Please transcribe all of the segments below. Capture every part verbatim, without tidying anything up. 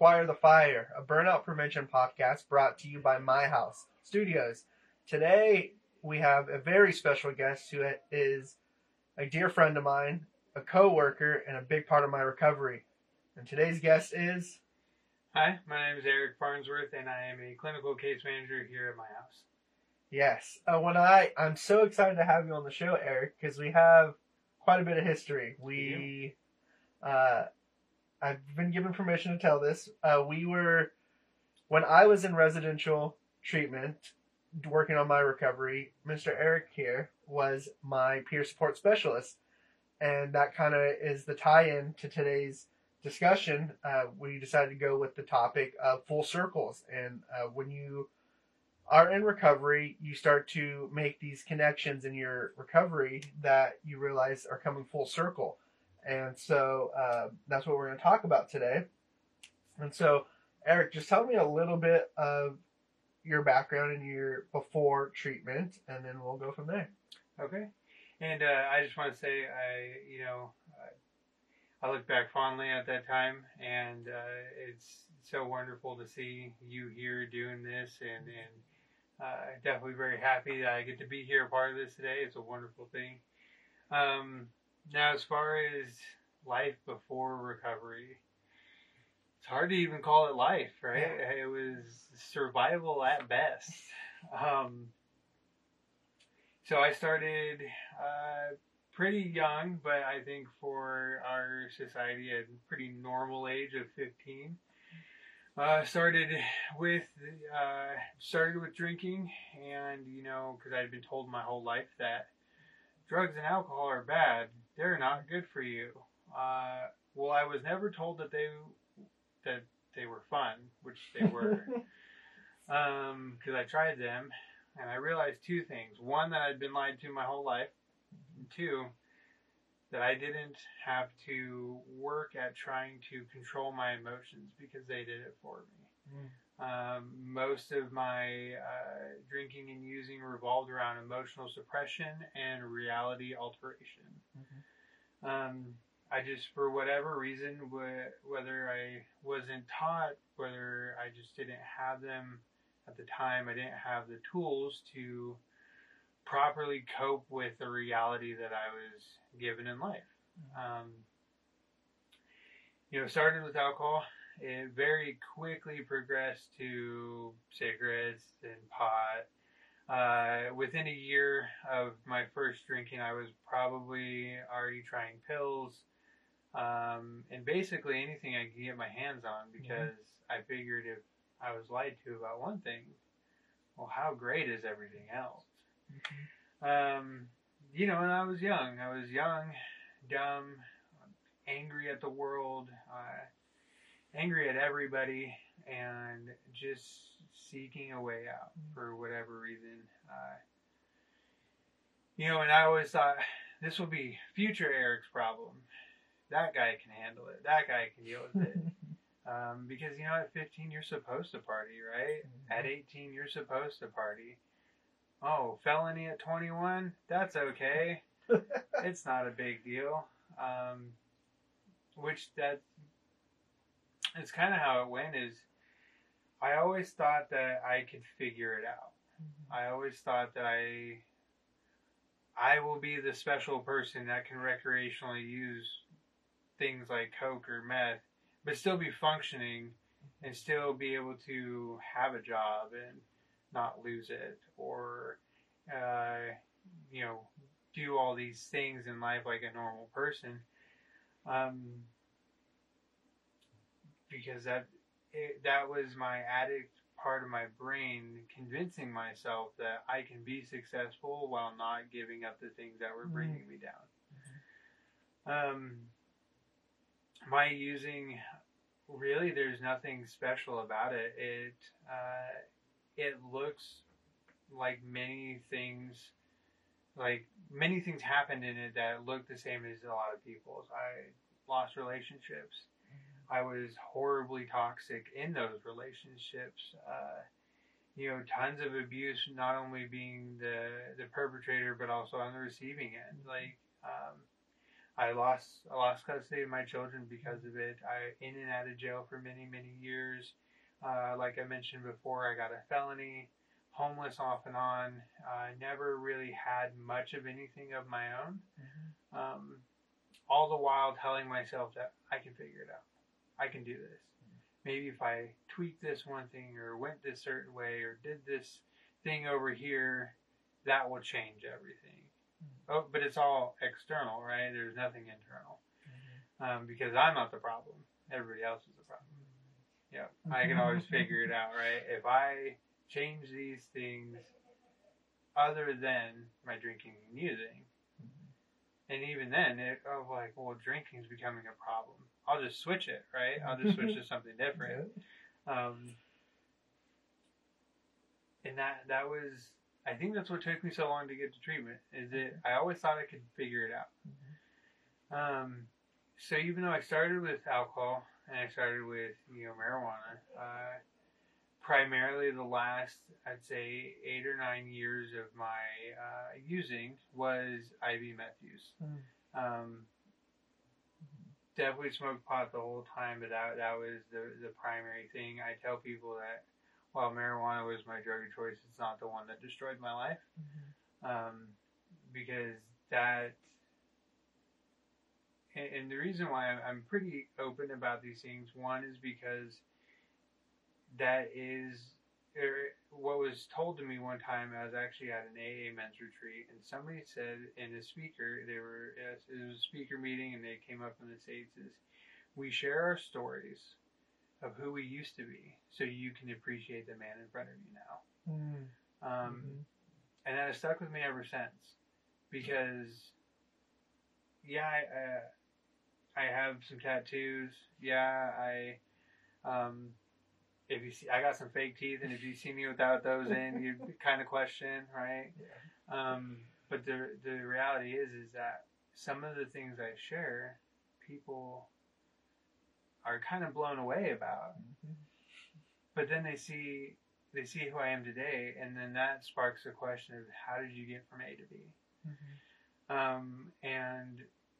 Acquire the Fire, a burnout prevention podcast brought to you by My House Studios. Today, we have a very special guest who is a dear friend of mine, a co-worker, and a big part of my recovery. And today's guest is... Hi, my name is Eric Farnsworth, and I am a clinical case manager here at My House. Yes. Uh, when I, I'm so excited to have you on the show, Eric, because we have quite a bit of history. We... Uh, I've been given permission to tell this. Uh, we were, when I was in residential treatment, working on my recovery, Mister Eric here was my peer support specialist. And that kind of is the tie-in to today's discussion. Uh, we decided to go with the topic of full circles. And uh, when you are in recovery, you start to make these connections in your recovery that you realize are coming full circle. And so uh, that's what we're going to talk about today. And so, Eric, just tell me a little bit of your background and your before treatment, and then we'll go from there. Okay. And uh, I just want to say, I, you know, I look back fondly at that time, and uh, it's so wonderful to see you here doing this, and, and uh, definitely very happy that I get to be here a part of this today. It's a wonderful thing. Um, Now, as far as life before recovery, it's hard to even call it life, right? Yeah. It was survival at best. Um, so I started uh, pretty young, but I think for our society, at a pretty normal age of fifteen. Uh, started with uh, started with drinking, and you know, because I'd been told my whole life that drugs and alcohol are bad. They're not good for you. Uh, well, I was never told that they that they were fun, which they were, because um, I tried them, and I realized two things: one, that I'd been lied to my whole life, and two, that I didn't have to work at trying to control my emotions because they did it for me. Mm. Um, most of my uh, drinking and using revolved around emotional suppression and reality alteration. Mm-hmm. Um, I just, for whatever reason, wh- whether I wasn't taught, whether I just didn't have them at the time, I didn't have the tools to properly cope with the reality that I was given in life. Mm-hmm. Um, you know, started with alcohol. It very quickly progressed to cigarettes and pot. Uh, within a year of my first drinking, I was probably already trying pills, um, and basically anything I could get my hands on, because mm-hmm. I figured if I was lied to about one thing, well, how great is everything else? Mm-hmm. Um, you know, and I was young. I was young, dumb, angry at the world, uh, angry at everybody, and just seeking a way out for whatever reason. Uh, you know, and I always thought this will be future Eric's problem. That guy can handle it. That guy can deal with it. um, because, you know, at fifteen, you're supposed to party, right? Mm-hmm. At eighteen, you're supposed to party. Oh, felony at twenty-one? That's okay. It's not a big deal. Um, which that... It's kind of how it went. Is I always thought that I could figure it out. Mm-hmm. I always thought that I I will be the special person that can recreationally use things like coke or meth, but still be functioning and still be able to have a job and not lose it, or uh, you know, do all these things in life like a normal person. Um, because that it, that was my addict part of my brain convincing myself that I can be successful while not giving up the things that were bringing mm-hmm. me down. Um, my using, really, there's nothing special about it. It uh, it looks like many things, like many things happened in it that look the same as a lot of people's. I lost relationships. I was horribly toxic in those relationships. Uh, you know, tons of abuse, not only being the, the perpetrator, but also on the receiving end. Like, um, I lost I lost custody of my children because of it. I in and out of jail for many many years. Uh, like I mentioned before, I got a felony, homeless off and on. I uh, never really had much of anything of my own. Mm-hmm. Um, all the while telling myself that I can figure it out. I can do this. Mm-hmm. Maybe if I tweak this one thing or went this certain way or did this thing over here, that will change everything. Mm-hmm. Oh, but it's all external, right? There's nothing internal. Mm-hmm. Um, because I'm not the problem. Everybody else is the problem. Yeah, I can always figure it out, right? If I change these things other than my drinking and using, mm-hmm. and even then, it, oh, like, well, drinking is becoming a problem. I'll just switch it, right? I'll just switch to something different. Um, and that that was, I think that's what took me so long to get to treatment, is that I always thought I could figure it out. Mm-hmm. Um, so even though I started with alcohol, and I started with, you know, marijuana. Uh, primarily the last, I'd say, eight or nine years of my uh, using was I V meth use. Mm. Um, definitely smoked pot the whole time, but that that was the, the primary thing. I tell people that while marijuana was my drug of choice, it's not the one that destroyed my life. Mm-hmm. Um, because that... And the reason why I'm pretty open about these things, one is because that is what was told to me one time. I was actually at an A A men's retreat, and somebody said in a speaker, they were it was a speaker meeting, and they came up in the States, is we share our stories of who we used to be, so you can appreciate the man in front of you now. Mm. Um, mm-hmm. And that has stuck with me ever since, because yeah, I. Uh, I have some tattoos. Yeah, I, um, if you see, I got some fake teeth, and if you see me without those in, you kind of question, right? Yeah. Um, but the the reality is, is that some of the things I share, people are kind of blown away about. Mm-hmm. But then they see they see who I am today, and then that sparks a question of how did you get from A to B? Mm-hmm. Um, and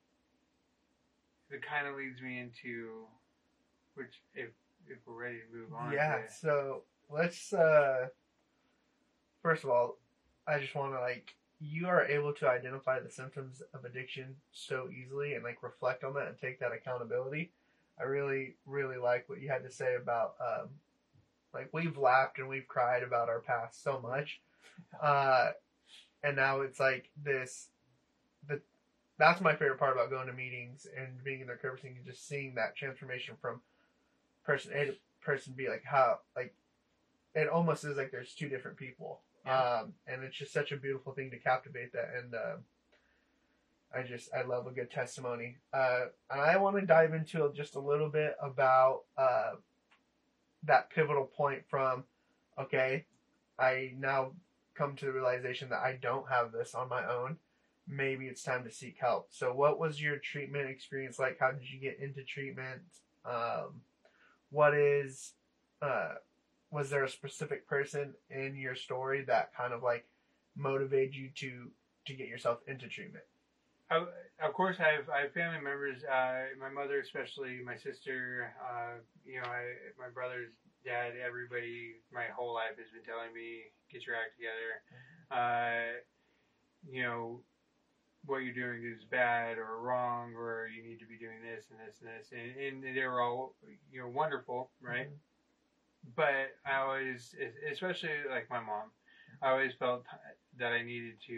it kind of leads me into, which if if we're ready to move on. Yeah, to, so let's, uh, first of all, I just want to, like, you are able to identify the symptoms of addiction so easily and, like, reflect on that and take that accountability. I really, really like what you had to say about, um, like, we've laughed and we've cried about our past so much. Uh, and now it's like this, the, that's my favorite part about going to meetings and being in their coaching, and just seeing that transformation from person A to person B. Like how, like, it almost is like there's two different people. Yeah. Um, and it's just such a beautiful thing to captivate that. And uh, I just, I love a good testimony. Uh, and I want to dive into just a little bit about uh, that pivotal point from, okay, I now come to the realization that I don't have this on my own. Maybe it's time to seek help. So what was your treatment experience like? How did you get into treatment? Um, what is, uh, was there a specific person in your story that kind of like motivated you to, to get yourself into treatment? I, of course, I have, I have family members, uh, my mother especially, my sister, uh, you know, I, my brother's dad, everybody, my whole life has been telling me, get your act together. Uh, you know, what you're doing is bad or wrong, or you need to be doing this and this and this. And, and they were all, you know, wonderful, right? Mm-hmm. But I always, especially like my mom, I always felt that I needed to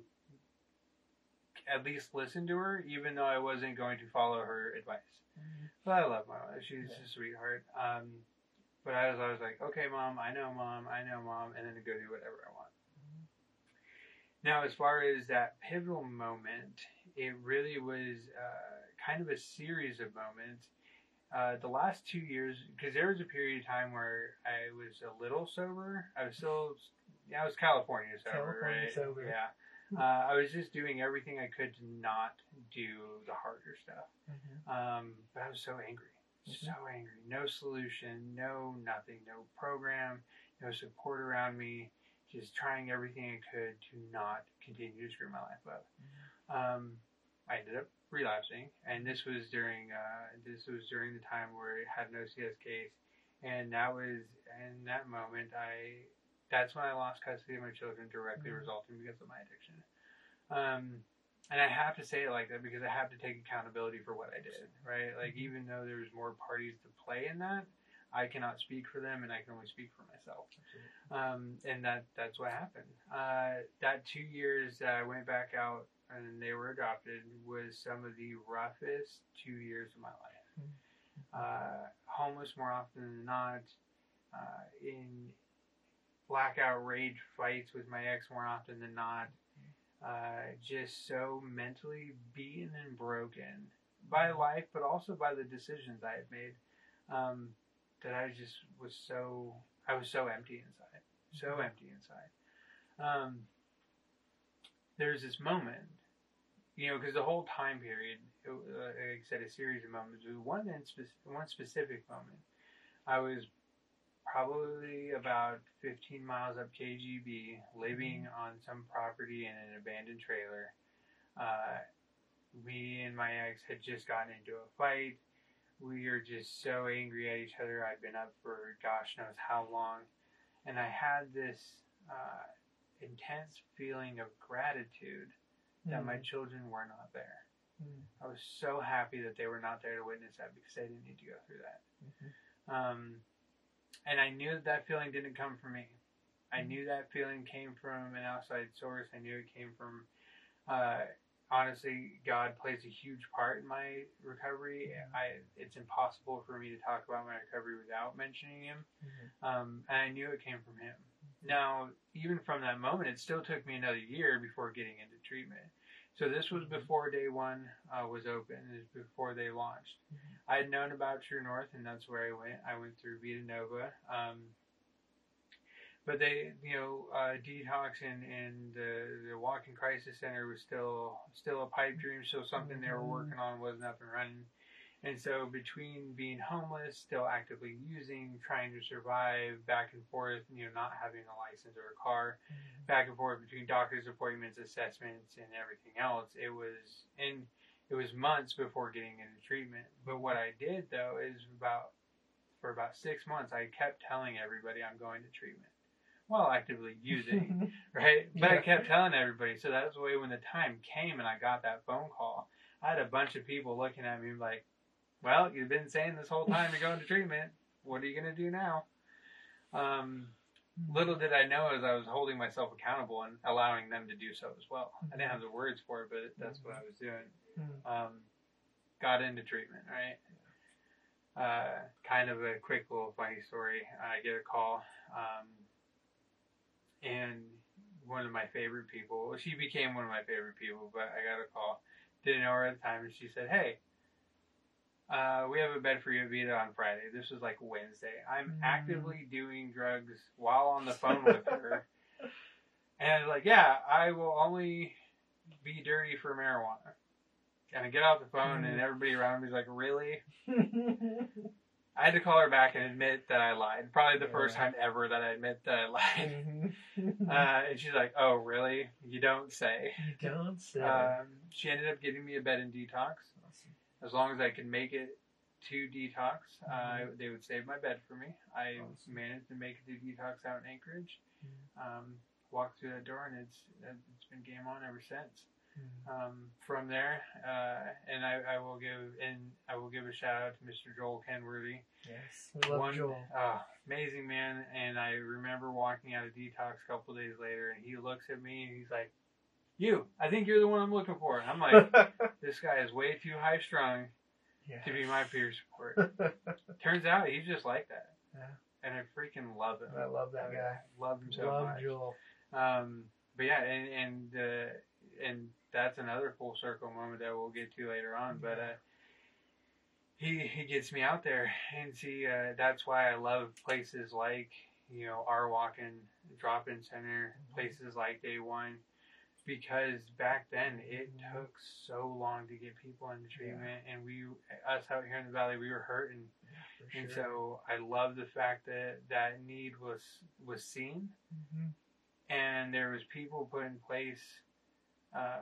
at least listen to her, even though I wasn't going to follow her advice. Mm-hmm. But I love my mom. She's yeah. a sweetheart. Um, but I was always like, okay, mom, I know mom, I know mom, and then go do whatever I want. Mm-hmm. Now, as far as that pivotal moment, it really was uh, kind of a series of moments. Uh, the last two years, because there was a period of time where I was a little sober. I was still, yeah, I was California sober, California right? sober. Yeah. Uh, I was just doing everything I could to not do the harder stuff. Mm-hmm. Um, but I was so angry. Mm-hmm. So angry. No solution, no nothing, no program, no support around me. Just trying everything I could to not continue to screw my life up. Mm-hmm. Um, I ended up relapsing, and this was during uh, this was during the time where I had an O C S case, and that was in that moment I that's when I lost custody of my children directly mm-hmm. resulting because of my addiction. Um, and I have to say it like that because I have to take accountability for what I did, right? Like mm-hmm. even though there's more parties to play in that, I cannot speak for them, and I can only speak for myself. Um, and that that's what happened. Uh, that two years that I went back out and they were adopted was some of the roughest two years of my life. Uh, homeless more often than not, uh, in blackout rage fights with my ex more often than not, uh, just so mentally beaten and broken by life, but also by the decisions I had made, um, that I just was so, I was so empty inside, so empty inside. Um, there's this moment, you know, because the whole time period, it, uh, like I said, a series of moments. One in spe- one specific moment, I was probably about fifteen miles up K G B, living on some property in an abandoned trailer. Uh, me and my ex had just gotten into a fight. We were just so angry at each other. I'd been up for gosh knows how long, and I had this uh, intense feeling of gratitude that mm. my children were not there. Mm. I was so happy that they were not there to witness that because they didn't need to go through that. Mm-hmm. Um, and I knew that that feeling didn't come from me. I mm. knew that feeling came from an outside source. I knew it came from, uh, honestly, God plays a huge part in my recovery. Mm. I It's impossible for me to talk about my recovery without mentioning Him. Mm-hmm. Um, and I knew it came from Him. Now, even from that moment, it still took me another year before getting into treatment. So this was before day one uh, was open. It was before they launched. Mm-hmm. I had known about True North, and that's where I went. I went through Vita Nova. Um, but they, you know, uh, detox and, and the, the walk-in crisis center was still still a pipe dream, still something mm-hmm. they were working on, wasn't up and running. And so between being homeless, still actively using, trying to survive, back and forth, you know, not having a license or a car, mm-hmm. back and forth between doctor's appointments, assessments, and everything else, it was and it was months before getting into treatment. But what I did though is about for about six months, I kept telling everybody I'm going to treatment while actively using, right? But yeah. I kept telling everybody. So that's the way when the time came and I got that phone call, I had a bunch of people looking at me like, well, you've been saying this whole time you're going to treatment. What are you going to do now? Um, little did I know as I was holding myself accountable and allowing them to do so as well. I didn't have the words for it, but that's what I was doing. Um, got into treatment, right? Uh, kind of a quick little funny story. I get a call, um, and one of my favorite people, well, she became one of my favorite people, but I got a call. Didn't know her at the time, and she said, hey, Uh, we have a bed for you at Vita on Friday. This was like Wednesday. I'm mm. actively doing drugs while on the phone with her. And I was like, yeah, I will only be dirty for marijuana. And I get off the phone mm. and everybody around me is like, really? I had to call her back and admit that I lied. Probably the yeah. first time ever that I admit that I lied. Mm-hmm. uh, and she's like, oh, really? You don't say. You don't say. Um, she ended up getting me a bed and detox. As long as I could make it to detox, mm-hmm. uh, they would save my bed for me. I awesome. managed to make it to detox out in Anchorage. Mm-hmm. Um, walked through that door, and it's it's been game on ever since. Mm-hmm. Um, from there, uh, and I, I will give and I will give a shout out to Mister Joel Kenworthy. Yes, we love One, Joel. Uh, amazing man. And I remember walking out of detox a couple days later, and he looks at me and he's like, you, I think you're the one I'm looking for. And I'm like, this guy is way too high strung yes. to be my peer support. Turns out he's just like that. Yeah. And I freaking love him. I love that I guy. Love him so love much. Joel. Um, but yeah, and and uh, and that's another full circle moment that we'll get to later on. But uh, he he gets me out there, and see, uh, that's why I love places like, you know, our walk-in drop-in center, places like Day One. Because back then it took so long to get people into treatment, yeah. and we, us out here in the valley, we were hurting, yeah, and sure. so I love the fact that that need was was seen, mm-hmm. and there was people put in place um,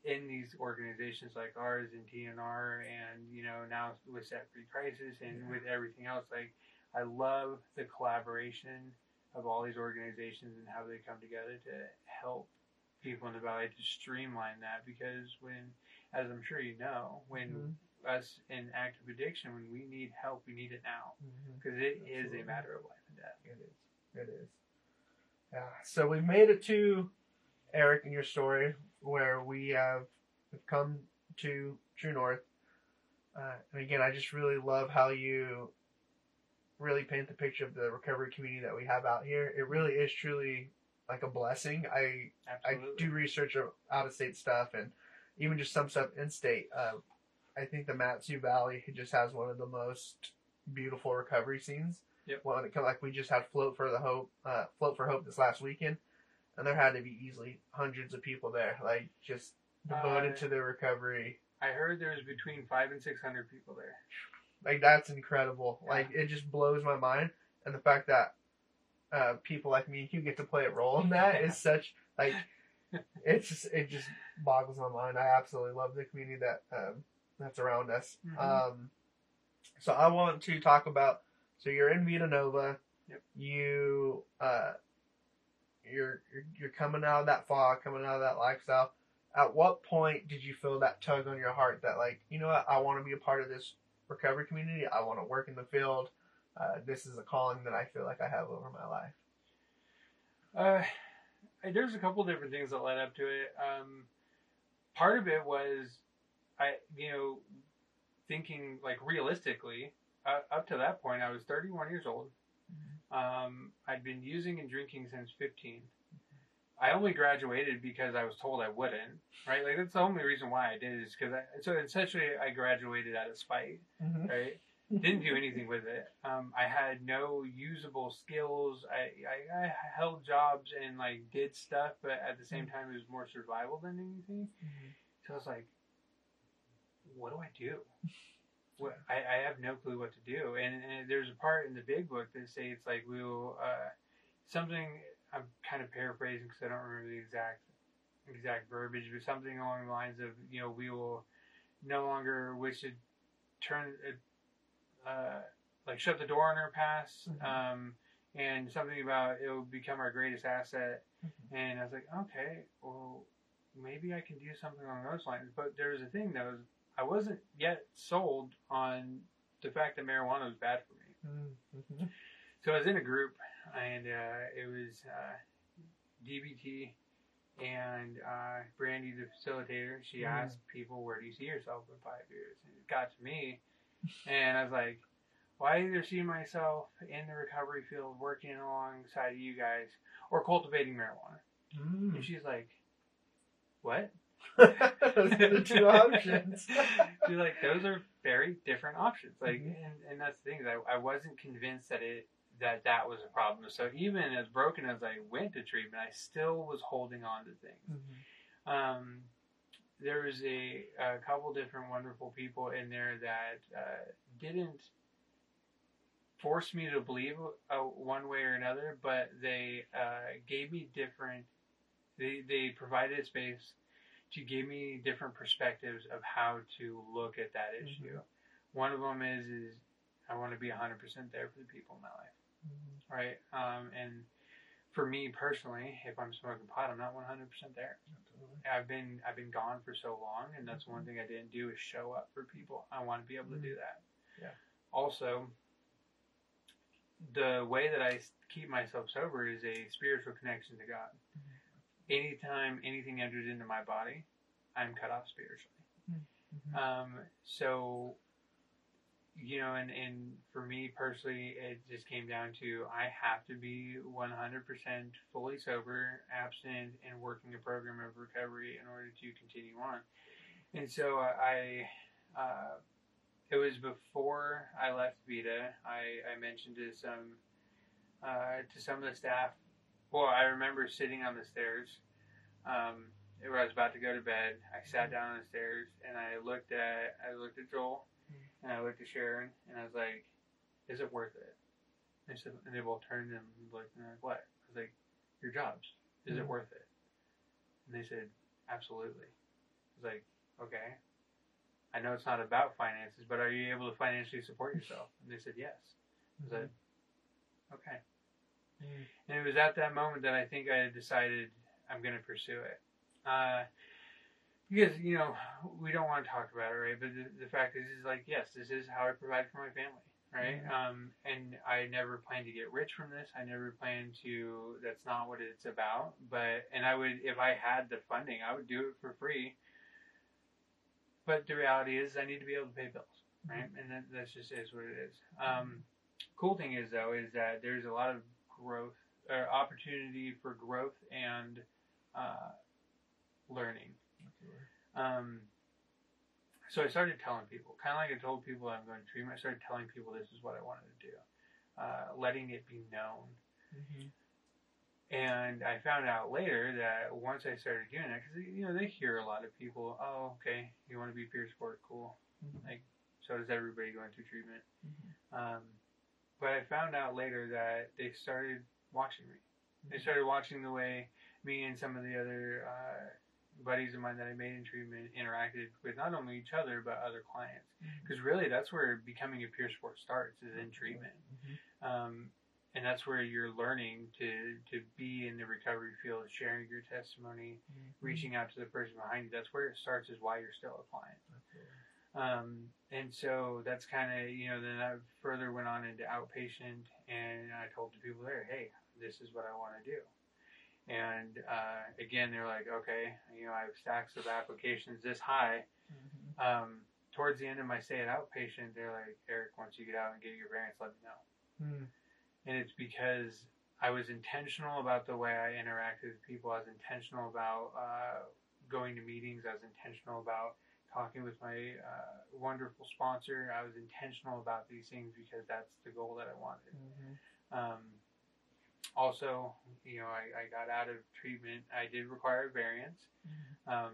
in these organizations like ours and T N R, and you know now with Set Free Crisis and Yeah. with everything else, like I love the collaboration of all these organizations and how they come together to help people in the valley to streamline that. Because when, as I'm sure you know, when Mm-hmm. us in active addiction, when we need help, we need it now, because Mm-hmm. it is Absolutely. a matter of life and death. It is. It is. Yeah. So we've made it to Eric in your story where we have come to True North. Uh, and again, I just really love how you really paint the picture of the recovery community that we have out here. It really is truly like a blessing. I Absolutely. I do research out of state stuff and even just some stuff in state. Uh, I think the Matsu Valley just has one of the most beautiful recovery scenes. Yep. When it comes, like we just had Float for the Hope, uh, Float for Hope this last weekend, and there had to be easily hundreds of people there, like just devoted Uh, to their recovery. I heard there was between five and six hundred people there. Like that's incredible. Yeah. Like it just blows my mind, and the fact that uh, people like me who get to play a role in that is such like it's just it just boggles my mind. I absolutely love the community that um, that's around us. Mhm. Um, so I want to talk about. So you're in Vita Nova. Yep. You uh, you're, you're you're coming out of that fog, coming out of that lifestyle. At what point did you feel that tug on your heart that like, you know what, I want to be a part of this recovery community. I want to work in the field. Uh, this is a calling that I feel like I have over my life. Uh, there's a couple different things that led up to it. Um, part of it was, I you know, thinking like realistically. Uh, up to that point, I was thirty-one years old. Um, I'd been using and drinking since fifteen. I only graduated because I was told I wouldn't, right? Like that's the only reason why I did it is because I, so essentially I graduated out of spite, Mm-hmm. right? Didn't do anything with it. Um, I had no usable skills. I, I, I held jobs and like did stuff, but at the same time it was more survival than anything. Mm-hmm. So I was like, what do I do? What, I, I have no clue what to do. And, and there's a part in the big book that states like we'll uh, something. I'm kind of paraphrasing because I don't remember the exact exact verbiage, but something along the lines of, you know, we will no longer wish to turn it, uh, like shut the door on our past, Mm-hmm. um, and something about it will become our greatest asset. Mm-hmm. And I was like, okay, well, maybe I can do something along those lines. But there was a thing though, I wasn't yet sold on the fact that marijuana was bad for me. Mm-hmm. So I was in a group, and uh, it was uh, D B T and uh, Brandy, the facilitator. She Mm. asked people, where do you see yourself in five years? And it got to me, and I was like, well, I either see myself in the recovery field working alongside you guys or cultivating marijuana. Mm. And she's like, what? Those are the two options. She's like, those are very different options. Like, Mhm. and, and that's the thing. I, I wasn't convinced that it that that was a problem. So even as broken as I went to treatment, I still was holding on to things. Mm-hmm. Um, there was a, a couple different wonderful people in there that uh, didn't force me to believe uh, one way or another, but they uh, gave me different. They they provided a space to give me different perspectives of how to look at that issue. Mm-hmm. One of them is is I want to be one hundred percent there for the people in my life. Mm-hmm. Right? Um, and for me personally, if I'm smoking pot, I'm not one hundred percent there. Absolutely. I've been I've been gone for so long, and that's mm-hmm. one thing I didn't do is show up for people. I want to be able mm-hmm. to do that. Yeah. Also, the way that I keep myself sober is a spiritual connection to God. Mm-hmm. Anytime anything enters into my body, I'm cut off spiritually. Mm-hmm. Um, so, you know, and, and for me personally, it just came down to I have to be one hundred percent fully sober, abstinent, and working a program of recovery in order to continue on. And so I, uh, it was before I left Vita, I, I mentioned to some, uh, to some of the staff. Well, I remember sitting on the stairs, um, where I was about to go to bed. I sat down on the stairs and I looked at I looked at Joel mm-hmm. and I looked at Sharon and I was like, "Is it worth it?" And, said, and they both turned and looked and they're like, "What?" I was like, "Your jobs. Is mm-hmm. it worth it?" And they said, "Absolutely." I was was like, okay, I know it's not about finances, but are you able to financially support yourself? And they said yes. I said, okay. Mm. And it was at that moment that I think I had decided I'm going to pursue it. Uh, because, you know, we don't want to talk about it, right? But the, the fact is, is like, yes, this is how I provide for my family, right? Mm-hmm. Um, and I never planned to get rich from this. I never planned to, that's not what it's about. But, and I would, if I had the funding, I would do it for free. But the reality is I need to be able to pay bills, right? Mm-hmm. And that that's just is what it is. Um, cool thing is, though, is that there's a lot of growth, or opportunity for growth and uh, learning. Um, so I started telling people, kind of like I told people I'm going to treatment, I started telling people this is what I wanted to do, uh, letting it be known. Mm-hmm. And I found out later that once I started doing that, because, you know, they hear a lot of people, oh, okay, you want to be peer support, cool. Mm-hmm. Like, so does everybody going through treatment. Mm-hmm. Um, but I found out later that they started watching me. Mm-hmm. They started watching the way me and some of the other uh, buddies of mine that I made in treatment interacted with not only each other, but other clients. Because mm-hmm. really, that's where becoming a peer support starts, is in treatment. Mm-hmm. Um, and that's where you're learning to, to be in the recovery field, sharing your testimony, mm-hmm. reaching out to the person behind you. That's where it starts, is why you're still a client. Okay. Um, and so that's kind of, you know, then I further went on into outpatient, and I told the people there, hey, this is what I want to do. And uh, again, they're like, okay, you know, I have stacks of applications this high. Mm-hmm. Um, towards the end of my stay at outpatient, they're like, Eric, once you get out and get your variance, let me know. Mm. And it's because I was intentional about the way I interacted with people. I was intentional about uh, going to meetings. I was intentional about talking with my uh, wonderful sponsor. I was intentional about these things because that's the goal that I wanted. Mm-hmm. Um, Also, you know, I, I got out of treatment. I did require a variance. Mm-hmm. Um,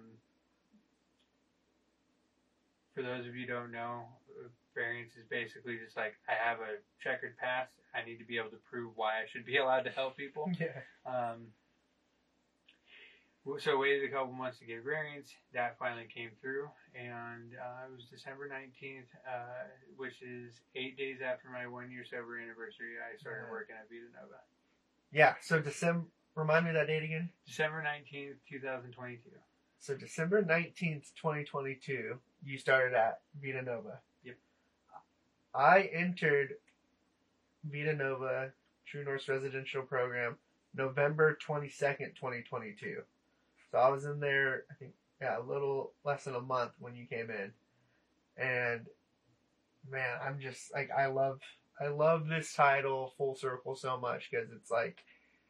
for those of you who don't know, variance is basically just like, I have a checkered past. I need to be able to prove why I should be allowed to help people. Yeah. Um, so I waited a couple months to get variance. That finally came through. And uh, it was December nineteenth, uh, which is eight days after my one-year sober anniversary. I started yeah. working at Vita Nova. Yeah, so December, remind me of that date again? December nineteenth, twenty twenty-two. So December nineteenth, twenty twenty-two, you started at Vita Nova. Yep. I entered Vita Nova True North's residential program November twenty-second, twenty twenty-two. So I was in there, I think, yeah, a little less than a month when you came in. And, man, I'm just, like, I love... I love this title, Full Circle, so much, because it's like,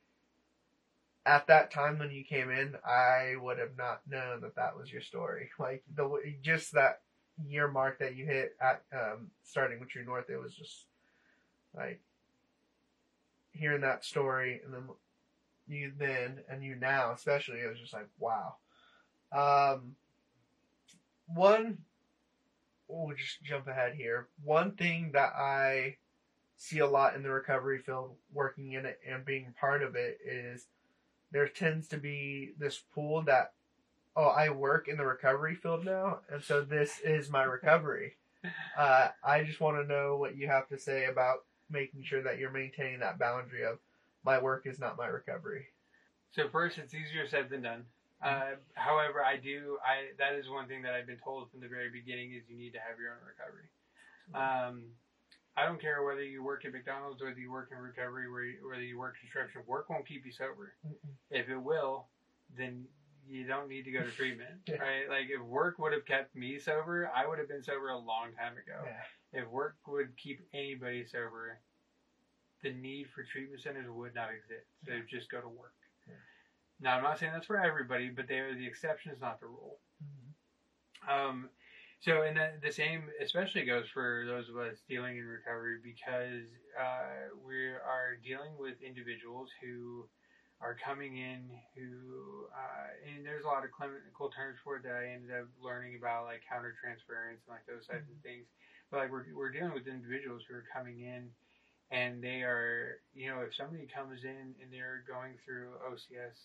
at that time when you came in, I would have not known that that was your story. Like, the just that year mark that you hit at um, starting with True North, it was just, like, hearing that story, and then you then, and you now, especially, it was just like, wow. Um, one, we'll just jump ahead here. One thing that I see a lot in the recovery field, working in it and being part of it, is there tends to be this pool that, oh, I work in the recovery field now, and so this is my recovery. Uh, I just want to know what you have to say about making sure that you're maintaining that boundary of, my work is not my recovery. So first, it's easier said than done. Uh, however, I do, I that is one thing that I've been told from the very beginning, is you need to have your own recovery. Um, I don't care whether you work at McDonald's, whether you work in recovery, whether you work construction. Work won't keep you sober. Mm-mm. If it will, then you don't need to go to treatment, yeah. right? Like, if work would have kept me sober, I would have been sober a long time ago. Yeah. If work would keep anybody sober, the need for treatment centers would not exist. So yeah. just go to work. Yeah. Now, I'm not saying that's for everybody, but they are the exceptions, not the rule. Mm-hmm. Um, So, and the, the same especially goes for those of us dealing in recovery, because uh, we are dealing with individuals who are coming in who, uh, and there's a lot of clinical terms for it that I ended up learning about, like countertransference and like those types mm-hmm. of things. But like we're we're dealing with individuals who are coming in, and they are, you know, if somebody comes in and they're going through O C S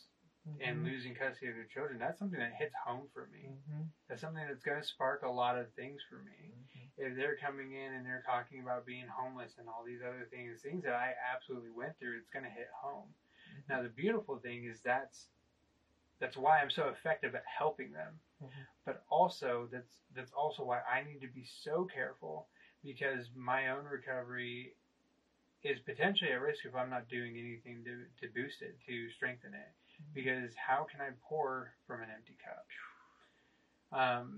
mm-hmm. and losing custody of their children, that's something that hits home for me. Mm-hmm. That's something that's going to spark a lot of things for me. Mm-hmm. If they're coming in and they're talking about being homeless and all these other things, things that I absolutely went through, it's going to hit home. Mm-hmm. Now, the beautiful thing is that's that's why I'm so effective at helping them. Mm-hmm. But also, that's that's also why I need to be so careful, because my own recovery is potentially at risk if I'm not doing anything to, to boost it, to strengthen it. Because how can I pour from an empty cup? Um,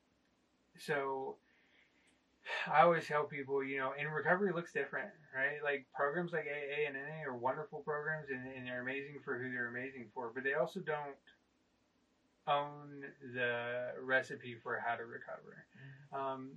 so I always tell people, you know, and recovery looks different, right? Like programs like A A and N A are wonderful programs, and, and they're amazing for who they're amazing for, but they also don't own the recipe for how to recover. Um,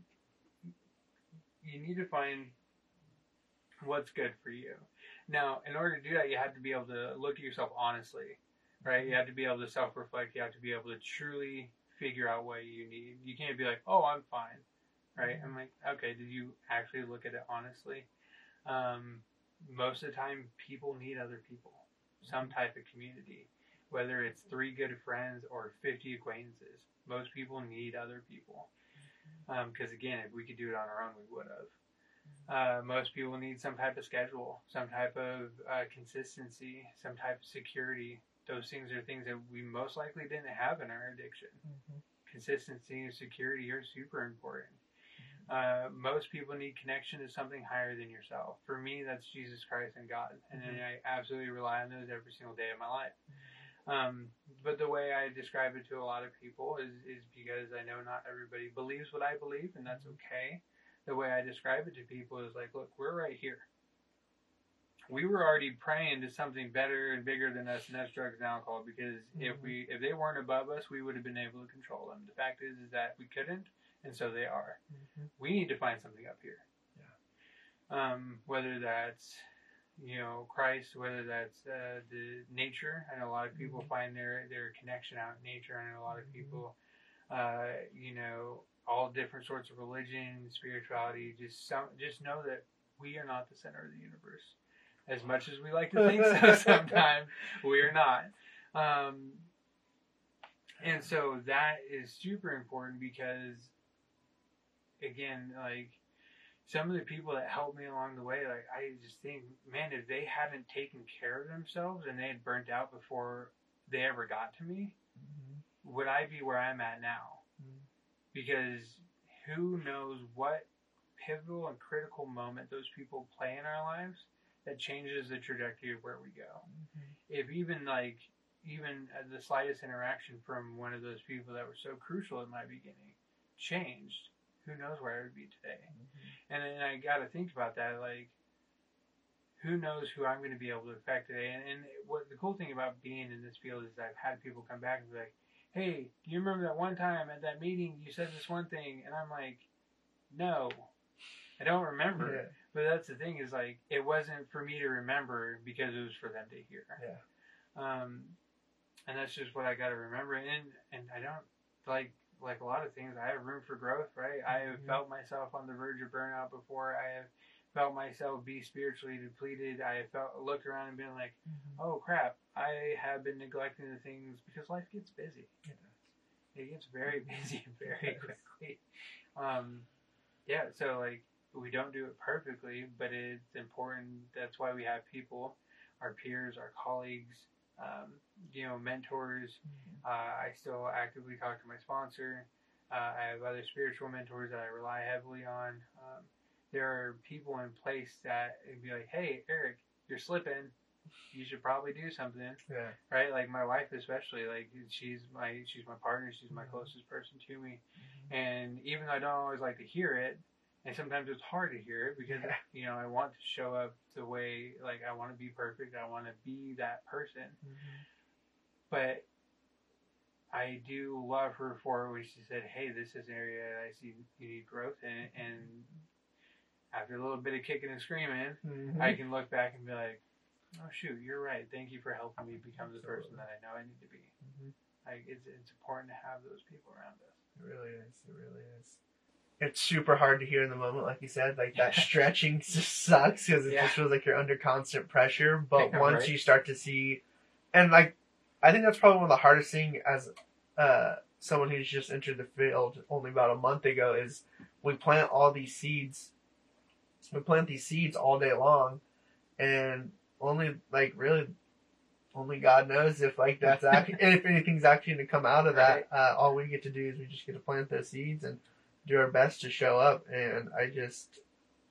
you need to find what's good for you. Now, in order to do that, you have to be able to look at yourself honestly, right? You have to be able to self-reflect. You have to be able to truly figure out what you need. You can't be like, oh, I'm fine, right? I'm like, okay, did you actually look at it honestly? Um, most of the time, people need other people, some type of community, whether it's three good friends or fifty acquaintances. Most people need other people. Because, um, again, if we could do it on our own, we would have. Uh, most people need some type of schedule, some type of uh, consistency, some type of security. Those things are things that we most likely didn't have in our addiction. Mm-hmm. Consistency and security are super important. Uh, most people need connection to something higher than yourself. For me, that's Jesus Christ and God. And mm-hmm. I absolutely rely on those every single day of my life. Um, but the way I describe it to a lot of people is, is because I know not everybody believes what I believe, and that's okay. The way I describe it to people is like, look, we're right here. We were already praying to something better and bigger than us, and that's drugs and alcohol, because mm-hmm. if we if they weren't above us, we would have been able to control them. The fact is, is that we couldn't, and so they are. Mm-hmm. We need to find something up here. Yeah. Um, whether that's, you know, Christ, whether that's uh, the nature. I know a lot of people mm-hmm. find their, their connection out in nature. I know a lot of people, uh, you know, all different sorts of religion, spirituality. Just some, just know that we are not the center of the universe. As much as we like to think so sometimes, we are not. Um, and so that is super important because, again, like, some of the people that helped me along the way, like, I just think, man, if they hadn't taken care of themselves and they had burnt out before they ever got to me, mm-hmm. would I be where I'm at now? Mm-hmm. Because who knows what pivotal and critical moment those people play in our lives that changes the trajectory of where we go. Mm-hmm. If even, like, even the slightest interaction from one of those people that were so crucial in my beginning changed, who knows where I would be today. Mm-hmm. And then I got to think about that, like, who knows who I'm going to be able to affect today. And, and what the cool thing about being in this field is I've had people come back and be like, hey, do you remember that one time at that meeting you said this one thing? And I'm like, no, I don't remember. Yeah. But that's the thing is, like, it wasn't for me to remember because it was for them to hear. Yeah. Um, and that's just what I got to remember. And, and I don't, like, like a lot of things, I have room for growth, right? Mm-hmm. I have felt myself on the verge of burnout before. I have felt myself be spiritually depleted. I have felt, looked around and been like, mm-hmm. oh crap, I have been neglecting the things because life gets busy. It does. It gets very busy very quickly. Um, yeah, so like, we don't do it perfectly, but it's important. That's why we have people, our peers, our colleagues, um, you know, mentors. Mm-hmm. Uh, I still actively talk to my sponsor. Uh, I have other spiritual mentors that I rely heavily on. Um, there are people in place that would be like, hey, Eric, you're slipping. You should probably do something. Yeah. Right? Like my wife especially, like she's my she's my partner, she's my mm-hmm. closest person to me. Mm-hmm. And even though I don't always like to hear it, and sometimes it's hard to hear it because, yeah. you know, I want to show up the way, like, I want to be perfect. I want to be that person. Mm-hmm. But I do love her for it when she said, hey, this is an area I see you need growth in. And after a little bit of kicking and screaming, mm-hmm. I can look back and be like, oh, shoot, you're right. Thank you for helping me become the person that I know I need to be. Mm-hmm. Like, it's, it's important to have those people around us. It really is. It really is. It's super hard to hear in the moment, like you said. Like, that stretching just sucks because it yeah. just feels like you're under constant pressure. But once right. you start to see, and like, I think that's probably one of the hardest thing as uh, someone who's just entered the field only about a month ago is we plant all these seeds. We plant these seeds all day long, and only like really, only God knows if like that's actually, if anything's actually going to come out of that. Right. Uh, all we get to do is we just get to plant those seeds and do our best to show up. And I just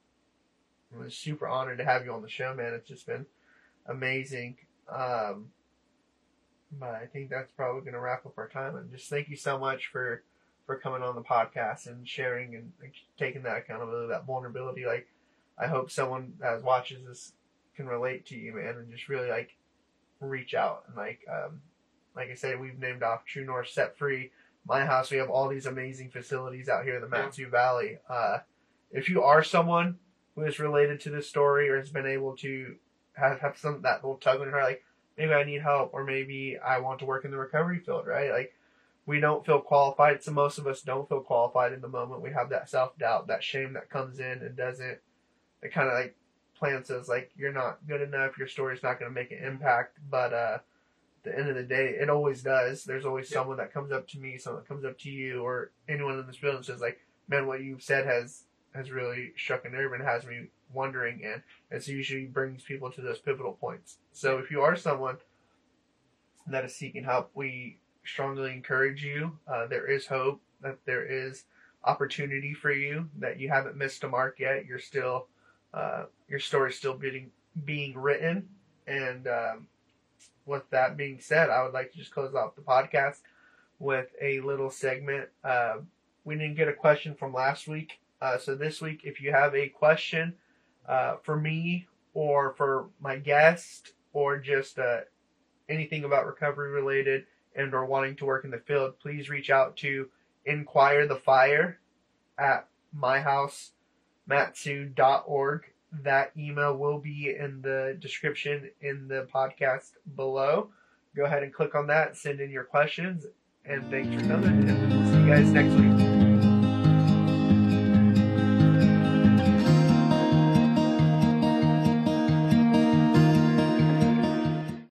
was super honored to have you on the show, man. It's just been amazing. Um, but I think that's probably going to wrap up our time. And just thank you so much for, for coming on the podcast and sharing and like, taking that accountability, that vulnerability. Like, I hope someone that watches this can relate to you, man, and just really like reach out. And like, um, like I said, we've named off True North, Set Free, My House. We have all these amazing facilities out here in the Mat-Su Valley. Uh, if you are someone who is related to this story or has been able to have, have some that little tug in her, like maybe I need help or maybe I want to work in the recovery field, right? Like we don't feel qualified. So most of us don't feel qualified in the moment. We have that self-doubt, that shame that comes in and doesn't, it kind of like plants us like you're not good enough. Your story's not going to make an impact. But uh, at the end of the day, it always does. There's always Yep. someone that comes up to me, someone that comes up to you or anyone in this building says like, man, what you've said has, has really struck a nerve and has me wondering, and it usually brings people to those pivotal points. So if you are someone that is seeking help, we strongly encourage you. Uh, there is hope, that there is opportunity for you, that you haven't missed a mark yet. You're still, uh, your story's still being being written. And um, with that being said, I would like to just close off the podcast with a little segment. Uh, we didn't get a question from last week. Uh, so this week, if you have a question uh, for me or for my guest or just uh, anything about recovery related and or wanting to work in the field, please reach out to Inquire the Fire at my house matsu dot org. That email will be in the description in the podcast below. Go ahead and click on that, send in your questions, and thanks for coming, and we'll see you guys next week.